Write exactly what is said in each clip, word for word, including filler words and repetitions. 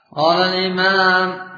قال الإمام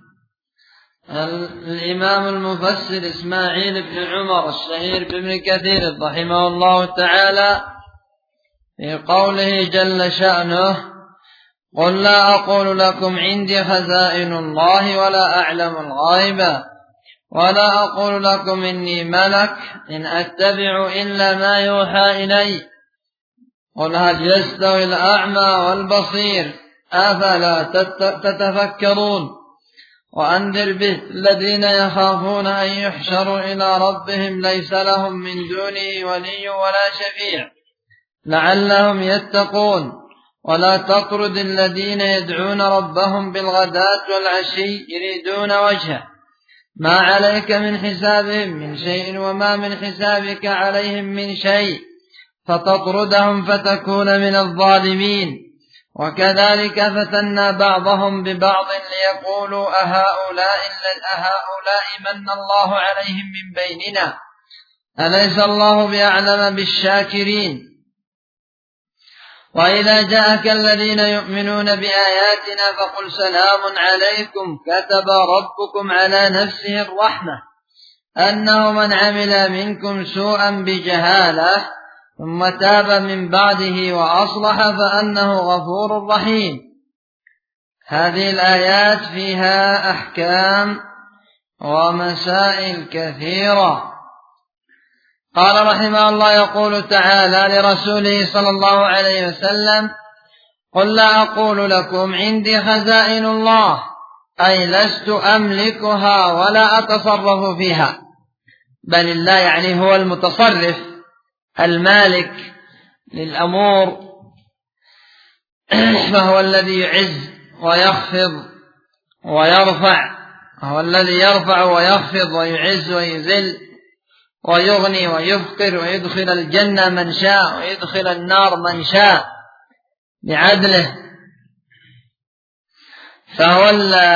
الإمام المفسر إسماعيل بن عمر الشهير بابن كثير رحمه الله تعالى في قوله جل شأنه: قل لا أقول لكم عندي خزائن الله ولا أعلم الغيب ولا أقول لكم إني ملك إن أتبع إلا ما يوحى إلي قل هل يستوي الأعمى والبصير أفلا تتفكرون وأنذر به الذين يخافون أن يحشروا إلى ربهم ليس لهم من دونه ولي ولا شفيع لعلهم يتقون ولا تطرد الذين يدعون ربهم بالغداة والعشي يريدون وجهه ما عليك من حسابهم من شيء وما من حسابك عليهم من شيء فتطردهم فتكون من الظالمين وكذلك فتنا بعضهم ببعض ليقولوا أهؤلاء أهؤلاء من الله عليهم من بيننا أليس الله بأعلم بالشاكرين وإذا جاءك الذين يؤمنون بآياتنا فقل سلام عليكم كتب ربكم على نفسه الرحمة أنه من عمل منكم سوءا بجهالة ثم تاب من بعده وأصلح فأنه غفور رحيم. هذه الآيات فيها أحكام ومسائل كثيرة. قال رحمه الله يقول تعالى لرسوله صلى الله عليه وسلم: قل لا أقول لكم عندي خزائن الله أي لست أملكها ولا أتصرف فيها، بل الله يعني هو المتصرف المالك للأمور، فهو الذي يعز ويخفض ويرفع، هو الذي يرفع ويخفض ويعز ويذل ويغني ويفقر ويدخل الجنة من شاء ويدخل النار من شاء بعدله. فهو,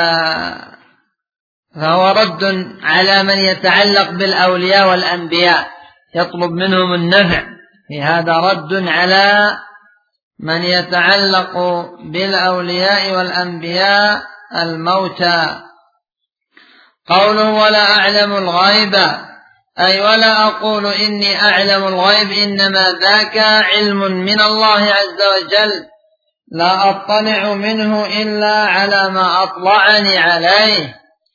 فهو رد على من يتعلق بالأولياء والأنبياء يطلب منهم النفع، في هذا رد على من يتعلق بالأولياء والأنبياء الموتى. قوله ولا أعلم الغيب أي ولا أقول إني أعلم الغيب، إنما ذاك علم من الله عز وجل لا أطلع منه إلا على ما أطلعني عليه.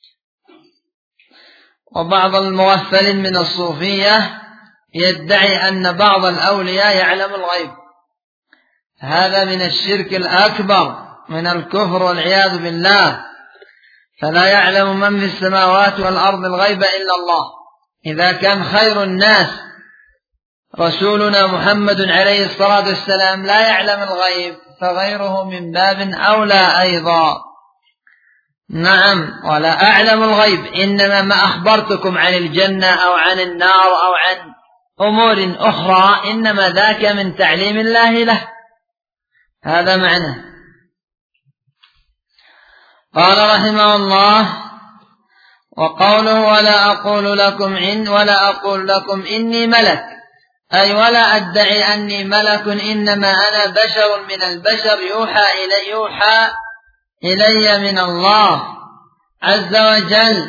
وبعض المغفلين من الصوفية يدعي أن بعض الأولياء يعلم الغيب، هذا من الشرك الأكبر من الكفر والعياذ بالله. فلا يعلم من في السماوات والأرض الغيب إلا الله. إذا كان خير الناس رسولنا محمد عليه الصلاة والسلام لا يعلم الغيب، فغيره من باب أولى أيضا. نعم، ولا أعلم الغيب إنما ما أخبرتكم عن الجنة أو عن النار أو عن أمور أخرى إنما ذاك من تعليم الله له، هذا معنى. قال رحمه الله: وقوله ولا أقول لكم إن ولا أقول لكم إني ملك أي ولا أدعي أني ملك، إنما أنا بشر من البشر يوحى إلي يوحى إلي من الله عز وجل،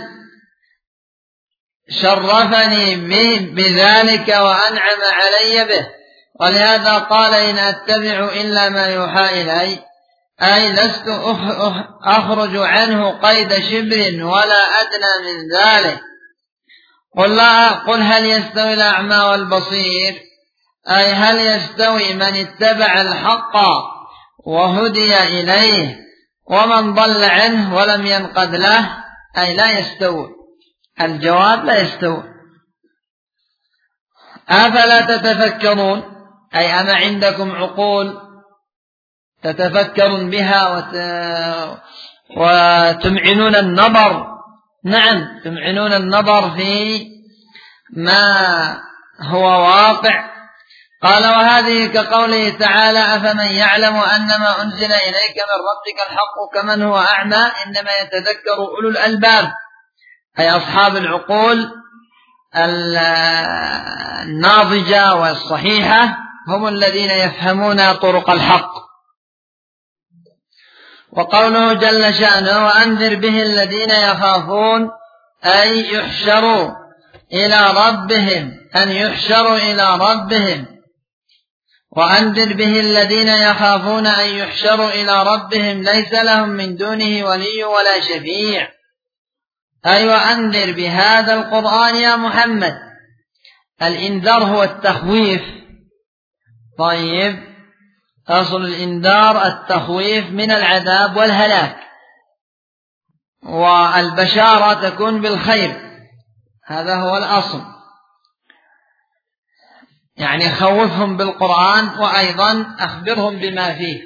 شرفني بذلك وأنعم علي به. ولهذا قال إن أتبع إلا ما يوحى إلي، أي لست أخرج عنه قيد شبر ولا أدنى من ذلك. قل لا قل هل يستوي الأعمى والبصير، أي هل يستوي من اتبع الحق وهدي إليه ومن ضل عنه ولم ينقد له، أي لا يستوي. الجواب لا يستوي. أفلا تتفكرون، أي أما عندكم عقول تتفكرون بها وت... وتمعنون النظر. نعم، تمعنون النظر في ما هو واقع. قال وهذه كقوله تعالى: أفمن يعلم أنما أنزل إليك من ربك الحق كمن هو أعمى إنما يتذكر أولو الألباب، أي أصحاب العقول الناضجة والصحيحة هم الذين يفهمون طرق الحق. وقوله جل شأنه وأنذر به الذين يخافون أن يحشروا إلى ربهم أن يحشروا إلى ربهم وأنذر به الذين يخافون أن يحشروا إلى ربهم ليس لهم من دونه ولي ولا شفيع. أي وأنذر بهذا القرآن يا محمد. الإنذار هو التخويف. طيب، أصل الإنذار التخويف من العذاب والهلاك، والبشارة تكون بالخير، هذا هو الأصل. يعني خوفهم بالقرآن وأيضا أخبرهم بما فيه.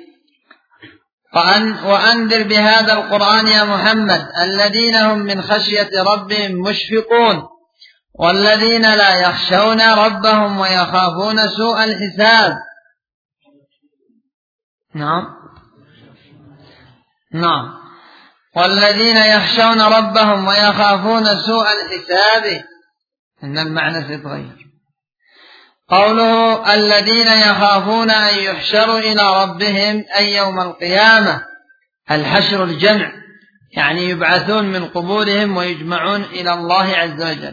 وأنذر بهذا القرآن يا محمد الذين هم من خشية ربهم مشفقون والذين لا يخشون ربهم ويخافون سوء الحساب. نعم نعم والذين يخشون ربهم ويخافون سوء الحساب، إن المعنى سيتغير. قوله الذين يخافون أن يحشروا إلى ربهم أي يوم القيامة، الحشر الجمع، يعني يبعثون من قبورهم ويجمعون إلى الله عز وجل.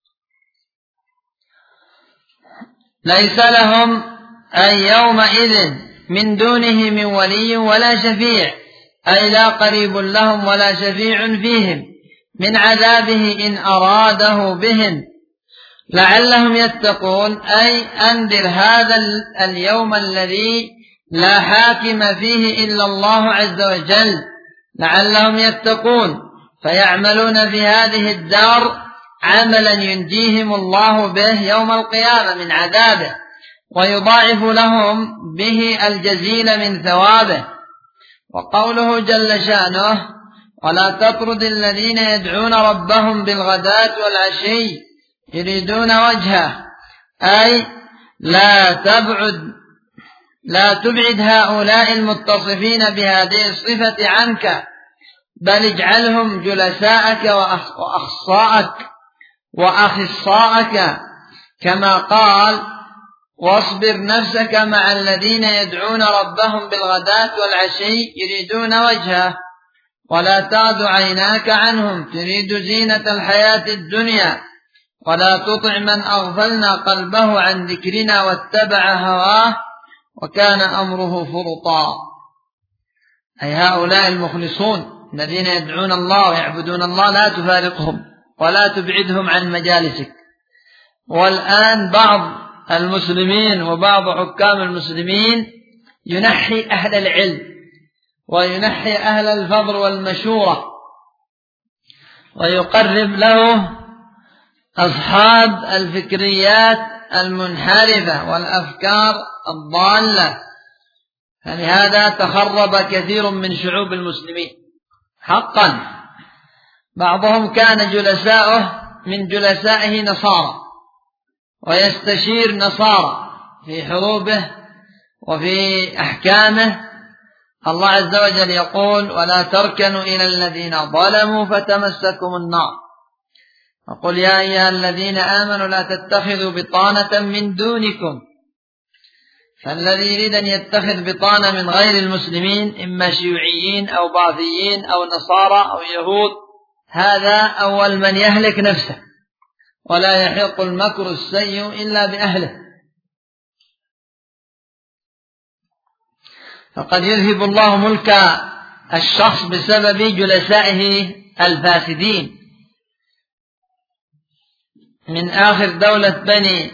ليس لهم أي يومئذ من دونه من ولي ولا شفيع، أي لا قريب لهم ولا شفيع فيهم من عذابه إن أراده بهم لعلهم يتقون. أي أنذر هذا اليوم الذي لا حاكم فيه إلا الله عز وجل لعلهم يتقون فيعملون في هذه الدار عملا ينجيهم الله به يوم القيامة من عذابه ويضاعف لهم به الجزيل من ثوابه. وقوله جل شأنه ولا تطرد الذين يدعون ربهم بالغداة والعشي يريدون وجهه، أي لا تبعد لا تبعد هؤلاء المتصفين بهذه الصفة عنك، بل اجعلهم جلساءك وأخصاءك وأخصاءك، كما قال واصبر نفسك مع الذين يدعون ربهم بالغداة والعشي يريدون وجهه ولا تعد عيناك عنهم تريد زينة الحياة الدنيا ولا تطع من أغفلنا قلبه عن ذكرنا واتبع هواه وكان أمره فرطا. أي هؤلاء المخلصون الذين يدعون الله ويعبدون الله لا تفارقهم ولا تبعدهم عن مجالسك. والآن بعض المسلمين وبعض حكام المسلمين ينحي أهل العلم وينحي أهل الفضل والمشورة ويقرب له أصحاب الفكريات المنحرفة والأفكار الضالة، فلهذا تخرب كثير من شعوب المسلمين حقا. بعضهم كان جلساؤه من جلسائه نصارى ويستشير نصارى في حروبه وفي أحكامه. الله عز وجل يقول ولا تركنوا إلى الذين ظلموا فتمسكم النار. وقل يا أيها الذين آمنوا لا تتخذوا بطانة من دونكم، فالذي يريد أن يتخذ بطانة من غير المسلمين إما شيوعيين أو باثيين أو نصارى أو يهود، هذا أول من يهلك نفسه، ولا يحق المكر السيء إلا بأهله. فقد يذهب الله ملك الشخص بسبب جلسائه الفاسدين. من آخر دولة بني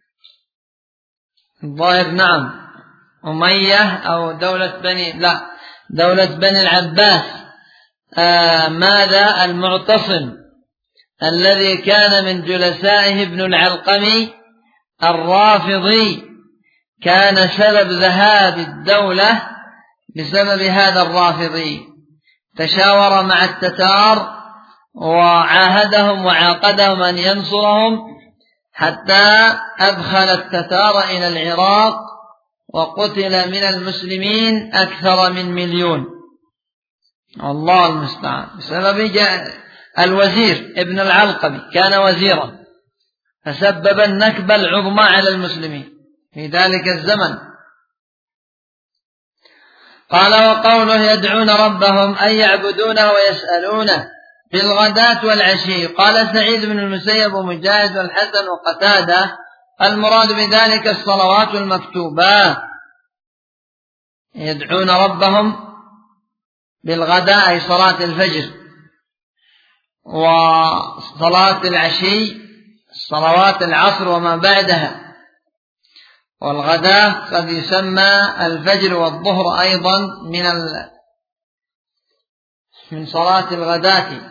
الظاهر نعم أمية أو دولة بني لا دولة بني العباس، آه ماذا المعتصم الذي كان من جلسائه ابن العلقمي الرافضي كان سبب ذهاب الدولة بسبب هذا الرافضي. تشاور مع التتار وعاهدهم وعاقدهم أن ينصرهم حتى أدخل التتار إلى العراق وقتل من المسلمين أكثر من مليون، الله المستعان، بسبب الوزير ابن العلقمي كان وزيرا فسبب النكبة العظمى على المسلمين في ذلك الزمن. قال وقوله يدعون ربهم أي يعبدونه ويسألونه بالغداة والعشي. قال سعيد بن المسيب ومجاهد والحسن وقتادة المراد بذلك الصلوات المكتوبات، يدعون ربهم بالغداء أي صلاة الفجر، وصلاة العشي صلوات العصر وما بعدها، والغداء قد يسمى الفجر والظهر أيضا من من صلاة الغداة.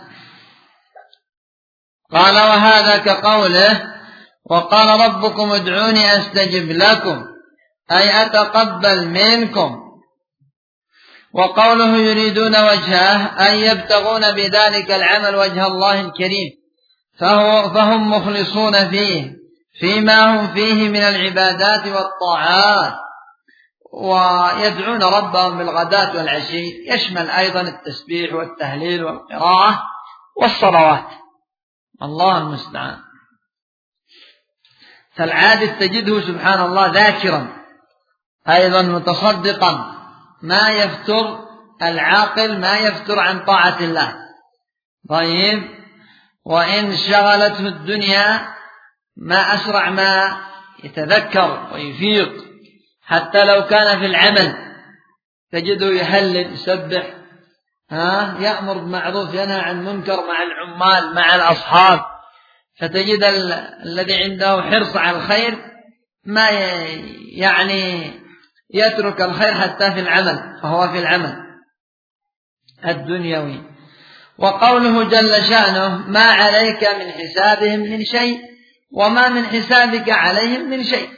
قال وهذا كقوله وقال ربكم ادعوني أستجب لكم أي أتقبل منكم. وقوله يريدون وجهه أي يبتغون بذلك العمل وجه الله الكريم، فهو فهم مخلصون فيه فيما هم فيه من العبادات والطاعات. ويدعون ربهم بالغداة والعشي يشمل أيضا التسبيح والتهليل والقراءة والصلوات، الله المستعان. فالعابد تجده سبحان الله ذاكرا أيضا متصدقا، ما يفتر العاقل ما يفتر عن طاعة الله. طيب، وإن شغلته الدنيا ما أسرع ما يتذكر ويفيق، حتى لو كان في العمل تجده يهلل يسبح، ها يأمر بالمعروف ينهى عن المنكر مع العمال مع الأصحاب، فتجد الذي عنده حرص على الخير ما يعني يترك الخير حتى في العمل، فهو في العمل الدنيوي. وقوله جل شأنه ما عليك من حسابهم من شيء وما من حسابك عليهم من شيء،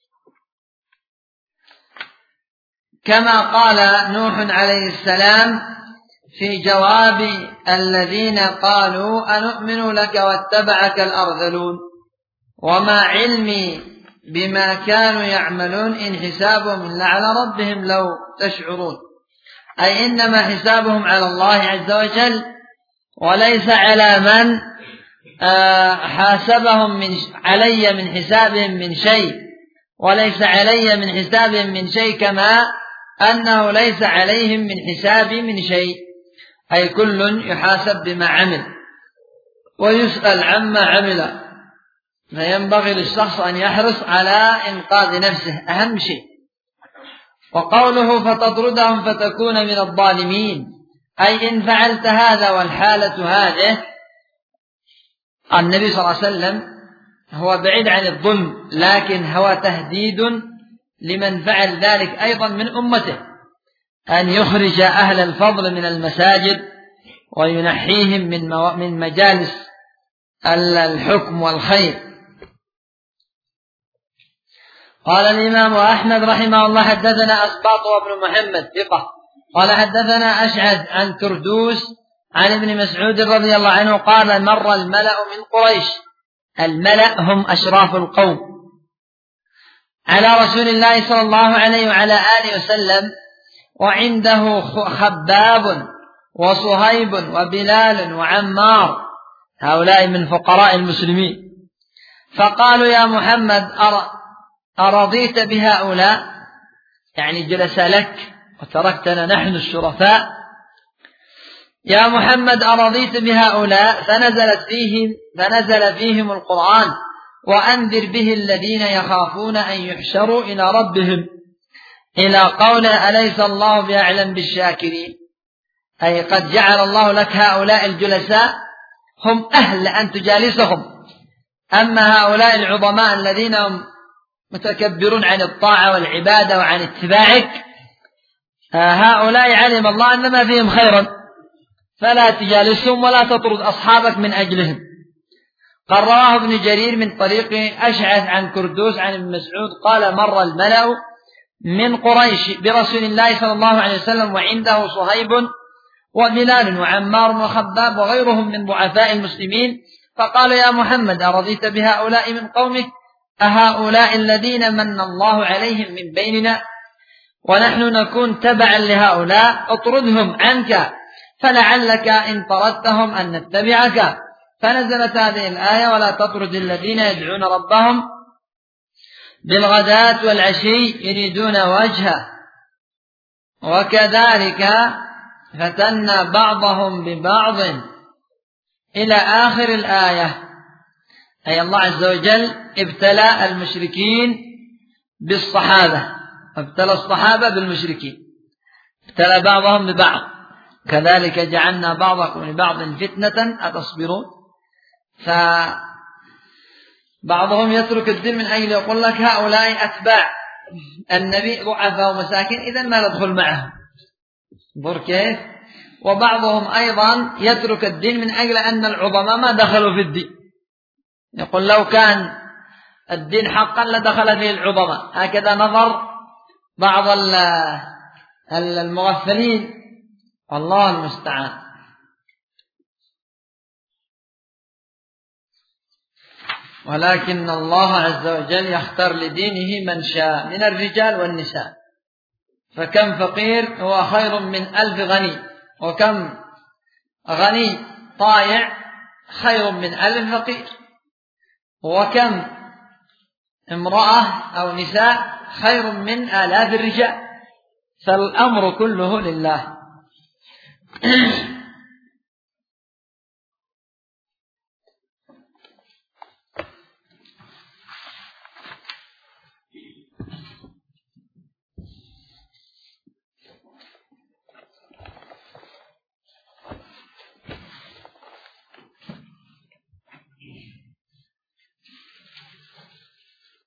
كما قال نوح عليه السلام في جواب الذين قالوا أنؤمن لك واتبعك الأرذلون وما علمي بما كانوا يعملون إن حسابهم إلا على ربهم لو تشعرون، أي إنما حسابهم على الله عز وجل وليس على من حاسبهم من علي من حسابهم من شيء، وليس علي من حسابهم من شيء كما أنه ليس عليهم من حسابي من شيء، أي كل يحاسب بما عمل ويسأل عما عمل، فينبغي للشخص أن يحرص على إنقاذ نفسه أهم شيء. وقوله فتطردهم فتكون من الظالمين، أي إن فعلت هذا والحالة هذه، النبي صلى الله عليه وسلم هو بعيد عن الظلم، لكن هو تهديد لمن فعل ذلك أيضا من أمته، أن يخرج أهل الفضل من المساجد وينحيهم من من مجالس الحكم والخير. قال الإمام أحمد رحمه الله حدثنا أسباط وابن محمد ثقة قال حدثنا أشعث عن كردوس عن ابن مسعود رضي الله عنه قال مر الملأ من قريش، الملأ هم أشراف القوم، على رسول الله صلى الله عليه وعلى آله وسلم وعنده خباب وصهيب وبلال وعمار، هؤلاء من فقراء المسلمين، فقالوا يا محمد أرضيت بهؤلاء، يعني جلس لك وتركتنا نحن الشرفاء، يا محمد أرضيت بهؤلاء، فنزلت فيهم فنزل فيهم القرآن وأنذر به الذين يخافون أن يحشروا إلى ربهم، إلى قول أليس الله بأعلم بالشاكرين، أي قد جعل الله لك هؤلاء الجلساء هم أهل أن تجالسهم، أما هؤلاء العظماء الذين هم متكبرون عن الطاعة والعبادة وعن اتباعك، هؤلاء علم الله أن ما فيهم خيرا، فلا تجالسهم ولا تطرد أصحابك من أجلهم. قال رواه ابن جرير من طريق أشعث عن كردوس عن ابن مسعود قال مر الملأ من قريش برسول الله صلى الله عليه وسلم وعنده صهيب وبلال وعمار وخباب وغيرهم من ضعفاء المسلمين، فقال يا محمد أرضيت بهؤلاء من قومك، أهؤلاء الذين من الله عليهم من بيننا ونحن نكون تبعا لهؤلاء، اطردهم عنك فلعلك إن طردتهم أن نتبعك، فنزلت هذه الآية ولا تطرد الذين يدعون ربهم بالغداة والعشي يريدون وجهه. وكذلك فتنا بعضهم ببعض إلى آخر الآية. أي الله عز وجل ابتلى المشركين بالصحابة، ابتلى الصحابة بالمشركين، ابتلى بعضهم ببعض. كذلك جعلنا بعضكم لبعض فتنة أتصبرون. فبعضهم يترك الدين من أجل يقول لك هؤلاء أتباع النبي ضعفاء ومساكين، إذن ما ندخل معهم. انظر كيف. وبعضهم أيضا يترك الدين من أجل أن العظماء ما دخلوا في الدين، يقول لو كان الدين حقا لدخل فيه العظماء. هكذا نظر بعض المغفلين، الله المستعان. ولكن الله عز وجل يختار لدينه من شاء من الرجال والنساء. فكم فقير هو خير من ألف غني، وكم غني طائع خير من ألف فقير، وكم امرأة أو نساء خير من آلاف الرجال. فالأمر كله لله.